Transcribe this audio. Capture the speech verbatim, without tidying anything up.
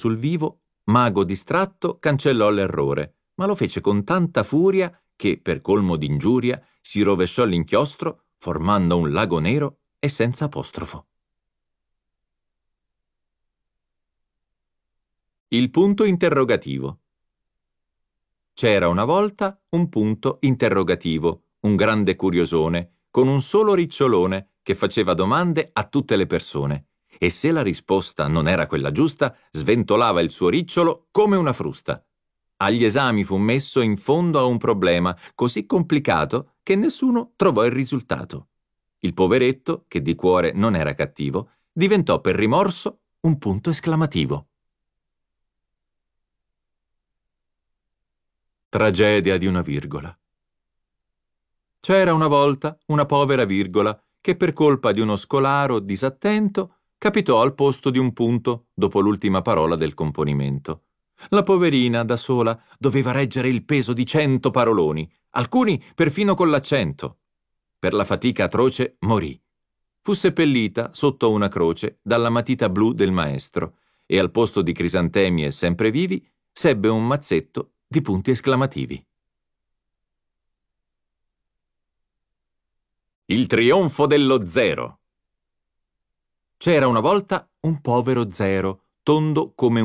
sul vivo, Mago distratto cancellò l'errore, ma lo fece con tanta furia che, per colmo d'ingiuria, si rovesciò l'inchiostro formando un lago nero e senza apostrofo. Il punto interrogativo. C'era una volta un punto interrogativo, un grande curiosone, con un solo ricciolone che faceva domande a tutte le persone, e se la risposta non era quella giusta, sventolava il suo ricciolo come una frusta. Agli esami fu messo in fondo a un problema così complicato che nessuno trovò il risultato. Il poveretto, che di cuore non era cattivo, diventò per rimorso un punto esclamativo. Tragedia di una virgola. C'era una volta una povera virgola che per colpa di uno scolaro disattento capitò al posto di un punto dopo l'ultima parola del componimento. La poverina, da sola, doveva reggere il peso di cento paroloni, alcuni perfino con l'accento. Per la fatica atroce morì. Fu seppellita sotto una croce dalla matita blu del maestro e al posto di crisantemi e semprevivi sebbe un mazzetto di punti esclamativi. Il trionfo dello zero. C'era una volta un povero zero, tondo come